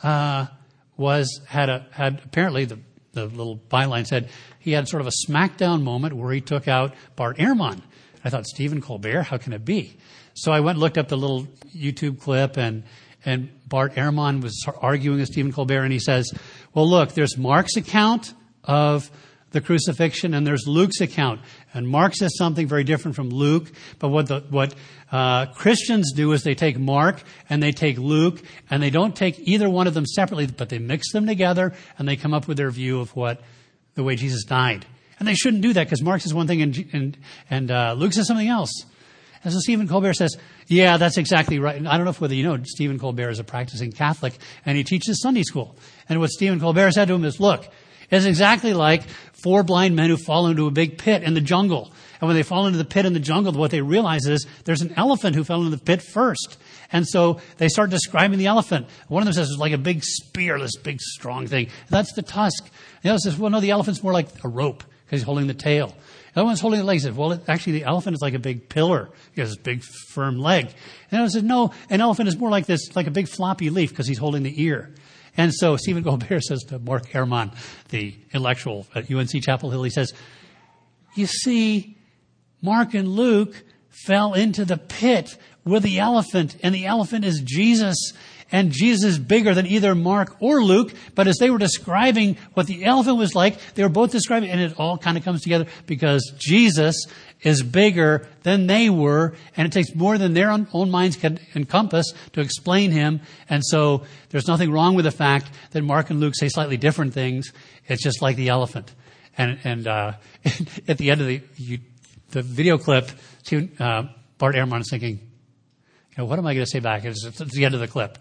had apparently the little byline said he had sort of a smackdown moment where he took out Bart Ehrman. I thought, Stephen Colbert, how can it be? So I went and looked up the little YouTube clip, and Bart Ehrman was arguing with Stephen Colbert, and he says, well, look, there's Mark's account of the crucifixion, and there's Luke's account. And Mark says something very different from Luke. But what Christians do is they take Mark and they take Luke, and they don't take either one of them separately, but they mix them together, and they come up with their view of the way Jesus died. And they shouldn't do that, because Mark says one thing and Luke says something else. And so Stephen Colbert says, yeah, that's exactly right. And I don't know whether you know, Stephen Colbert is a practicing Catholic, and he teaches Sunday school. And what Stephen Colbert said to him is, look, It's exactly like 4 blind men who fall into a big pit in the jungle. And when they fall into the pit in the jungle, what they realize is there's an elephant who fell into the pit first. And so they start describing the elephant. One of them says it's like a big spear, this big strong thing. That's the tusk. The other says, well, no, the elephant's more like a rope because he's holding the tail. The other one's holding the legs. He says, well, actually, the elephant is like a big pillar. He has this big, firm leg. And the other says, no, an elephant is more like this, like a big floppy leaf because he's holding the ear. And so Stephen Colbert says to Mark Ehrman, the intellectual at UNC Chapel Hill, he says, you see, Mark and Luke fell into the pit with the elephant, and the elephant is Jesus. And Jesus is bigger than either Mark or Luke. But as they were describing what the elephant was like, they were both describing, and it all kind of comes together because Jesus is bigger than they were. And it takes more than their own minds can encompass to explain him. And so there's nothing wrong with the fact that Mark and Luke say slightly different things. It's just like the elephant. And at the end of the video clip, Bart Ehrman is thinking, what am I going to say back? It's the end of the clip.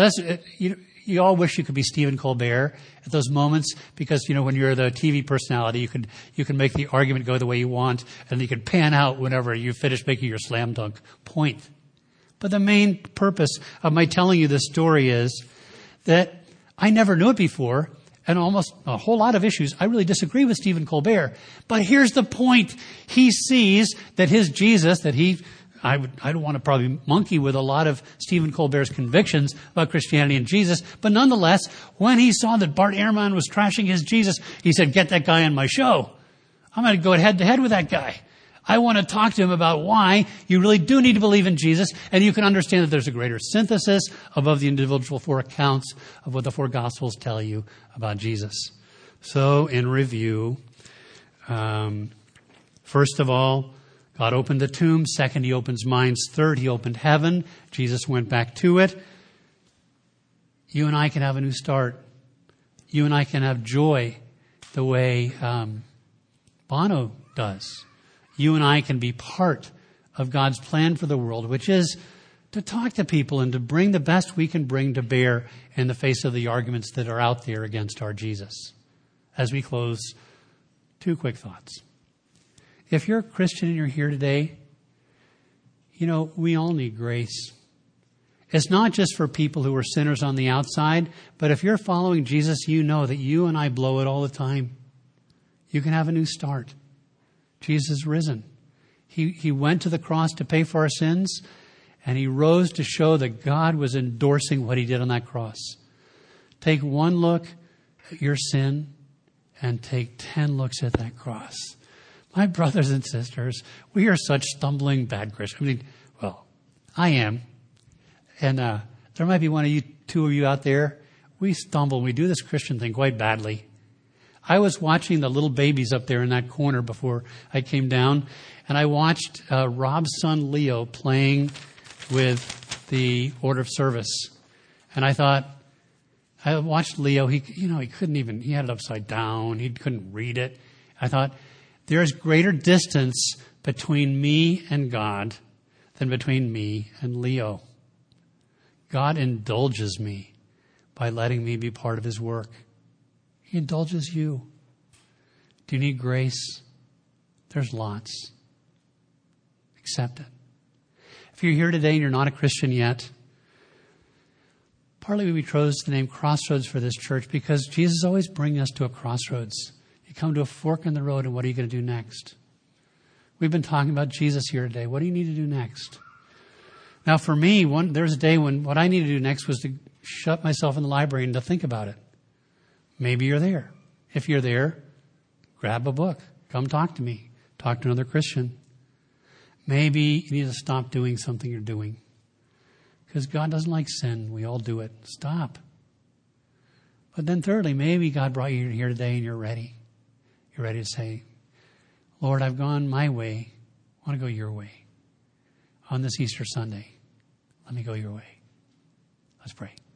You all wish you could be Stephen Colbert at those moments because, when you're the TV personality, you can make the argument go the way you want and you can pan out whenever you finish making your slam dunk point. But the main purpose of my telling you this story is that I never knew it before, and almost a whole lot of issues, I really disagree with Stephen Colbert. But here's the point. He sees that his Jesus, I don't want to probably monkey with a lot of Stephen Colbert's convictions about Christianity and Jesus. But nonetheless, when he saw that Bart Ehrman was trashing his Jesus, he said, get that guy on my show. I'm going to go head to head with that guy. I want to talk to him about why you really do need to believe in Jesus. And you can understand that there's a greater synthesis above the individual 4 accounts of what the 4 Gospels tell you about Jesus. So in review, first of all, God opened the tomb. Second, he opens minds. Third, he opened heaven. Jesus went back to it. You and I can have a new start. You and I can have joy the way Bono does. You and I can be part of God's plan for the world, which is to talk to people and to bring the best we can bring to bear in the face of the arguments that are out there against our Jesus. As we close, 2 quick thoughts. If you're a Christian and you're here today, we all need grace. It's not just for people who are sinners on the outside, but if you're following Jesus, you know that you and I blow it all the time. You can have a new start. Jesus is risen. He went to the cross to pay for our sins, and he rose to show that God was endorsing what he did on that cross. Take 1 look at your sin and take 10 looks at that cross. My brothers and sisters, we are such stumbling bad Christians. I am. And there might be 2 of you out there. We stumble. We do this Christian thing quite badly. I was watching the little babies up there in that corner before I came down, and I watched Rob's son Leo playing with the order of service. And I watched Leo. He couldn't even, he had it upside down. He couldn't read it. I thought, there is greater distance between me and God than between me and Leo. God indulges me by letting me be part of his work. He indulges you. Do you need grace? There's lots. Accept it. If you're here today and you're not a Christian yet, partly we chose the name Crossroads for this church because Jesus always brings us to a crossroads. You come to a fork in the road, and what are you going to do next? We've been talking about Jesus here today. What do you need to do next? Now, for me, there's a day when what I needed to do next was to shut myself in the library and to think about it. Maybe you're there. If you're there, grab a book. Come talk to me. Talk to another Christian. Maybe you need to stop doing something you're doing. Because God doesn't like sin. We all do it. Stop. But then thirdly, maybe God brought you here today and you're ready. You're ready to say, Lord, I've gone my way. I want to go your way. On this Easter Sunday, let me go your way. Let's pray.